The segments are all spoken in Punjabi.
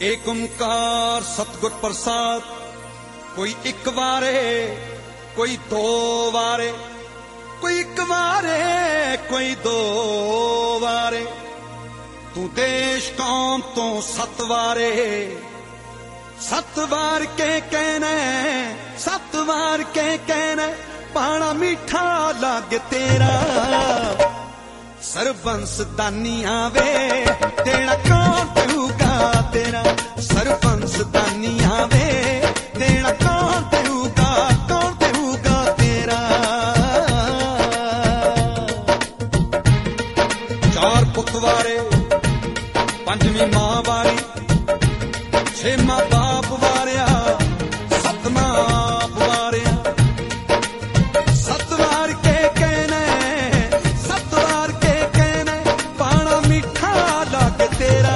ਏਕ ਓਂਕਾਰ ਸਤਿਗੁਰ ਪ੍ਰਸਾਦ। ਕੋਈ ਇੱਕ ਵਾਰੇ ਕੋਈ ਦੋ ਵਾਰੇ, ਕੋਈ ਇੱਕ ਵਾਰੇ ਕੋਈ ਦੋ ਵਾਰੇ, ਤੂੰ ਦੇਸ਼ ਕੌਮ ਤੋਂ ਸੱਤ ਵਾਰੇ। ਸੱਤ ਵਾਰ ਕੇ ਕਹਿਣਾ, ਸੱਤ ਵਾਰ ਕੇ ਕਹਿਣਾ, ਪਾਣਾ ਮਿੱਠਾ ਲੱਗ ਤੇਰਾ। ਸਰਬੰਸ ਦਾਨੀ ਆਵੇ ਦੇਣਾ ਕੌਣ ਦੇਊਗਾ ਤੇਰਾ। ਸਰਬੰਸ ਦਾਨੀ ਆਵੇ ਦੇਣਾ ਕੌਣ ਦੇਊਗਾ, ਕੌਣ ਦੇਊਗਾ ਤੇਰਾ। ਚਾਰ ਪੁੱਤ ਵਾਰੇ, ਪੰਜਵੀਂ ਮਾਂ ਵਾਰੀ, ਛੇਵਾਂ ਬਾਪ ਵਾਰਿਆ, ਸੱਤਵਾਂ ਆਪ ਵਾਰਿਆ। ਸੱਤ ਵਾਰ ਕੇ ਕਹਿਣਾ, ਸੱਤ ਵਾਰ ਕੇ ਕਹਿਣਾ, ਪਾਣਾ ਮਿੱਠਾ ਲੱਗ ਤੇਰਾ।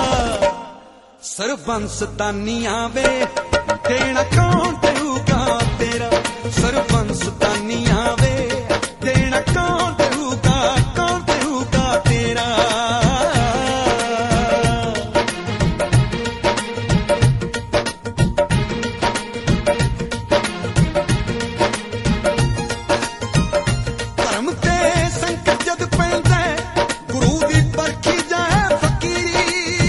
ਸਰਬੰਸ ਦਾਨੀ ਆਵੇ ਦੇਣਾ ਕੌਣ ਦੇਊਗਾ ਤੇਰਾ। ਸਰਬੰਸ ਦਾਨੀ ਆਵੇ ਦੇਣਾ ਕੌਣ ਦੇਊਗਾ, ਕੌਣ ਦੇਊਗਾ ਤੇਰਾ। ਧਰਮ ਤੇ ਸੰਕਟ ਜਦ ਪੈਂਦਾ, ਗੁਰੂ ਦੀ ਪਰਖੀ ਜਾਏ ਫਕੀਰੀ।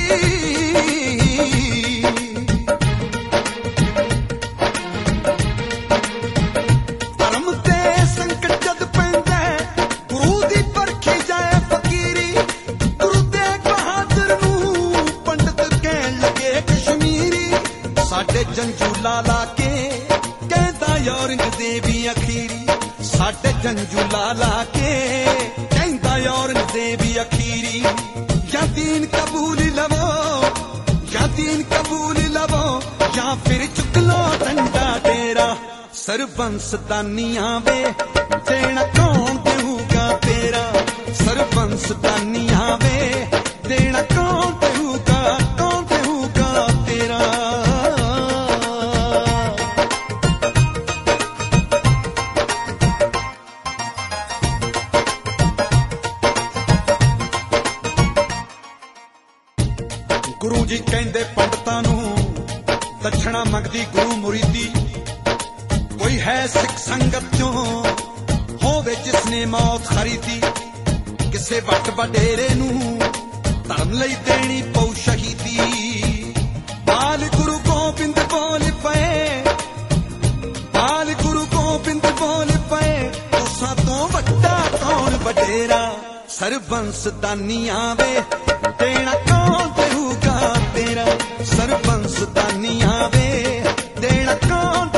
ਧਰਮ ਤੇ ਸੰਕਟ ਜਦ ਪੈਂਦਾ, ਗੁਰੂ ਦੀ ਪਰਖੀ ਜਾਏ ਫਕੀਰੀ। ਗੁਰੂ ਤੇਗ ਬਹਾਦਰ ਨੂੰ ਪੰਡਤ ਕਹਿਣ ਲੱਗੇ ਕਸ਼ਮੀਰੀ। ਸਾਡੇ ਜੰਜੂਲਾ ਲਾ ਕੇ ਕਹਿੰਦਾ ਔਰੰਗਜ਼ੇਬ ਅਖੀਰੀ। ਸਾਡੇ ਜੰਜੂਲਾ ਲਾ ਕੇ ਕਹਿੰਦਾ ਔਰੰਗਜ਼ੇਬ ਅਖੀਰੀ। ਜਾਂ ਦੀਨ ਕਬੂਲ ਲਵੋ, ਜਾਂ ਦੀਨ ਕਬੂਲ ਲਵੋ, ਜਾਂ ਫਿਰ ਚੁੱਕ ਲੋ ਡੰਡਾ ਤੇਰਾ। ਸਰਬੰਸ ਦਾਨੀ ਆਵੇ ਦੇਣਾ ਕੌਣ ਦੇਊਗਾ ਤੇਰਾ। ਸਰਬੰਸ ਦਾਨੀ ਆਵੇ ਦੇਣਾ ਕੌਣ ਦੇਊਗਾ, ਕੌਣ ਦੇਊਗਾ ਤੇਰਾ। ਗੁਰੂ ਜੀ ਕਹਿੰਦੇ ਪੰਡਤਾਂ ਨੂੰ, ਦਛਣਾ ਮੰਗਦੀ ਗੁਰੂ ਮੁਰੀਦੀ। ਕੋਈ ਹੈ ਸਿੱਖ ਸੰਗਤ ਚੋਂ ਹੋਵੇ ਜਿਸਨੇ ਮੌਤ ਖਰੀਦੀ। ਕਿਸੇ ਵੱਟ ਵਡੇਰੇ ਨੂੰ ਧਰਮ ਲਈ ਦੇਣੀ ਪਊ ਸ਼ਹੀਦੀ। ਬਾਲ ਗੁਰੂ ਗੋਬਿੰਦ ਬੋਲ ਪਏ, ਬਾਲ ਗੁਰੂ ਗੋਬਿੰਦ ਬੋਲ ਪਏ, ਤੁਸਾਂ ਤੋਂ ਵੱਡਾ ਕੌਣ ਵਡੇਰਾ। ਸਰਬੰਸ ਦਾਨੀ ਆਵੇ ਦੇਣਾ ਕੌਣ ਦੇਊਗਾ ਤੇਰਾ। ਸਰਬੰਸ ਦਾਨੀ ਆਵੇ ਦੇਣਾ ਕੌਣ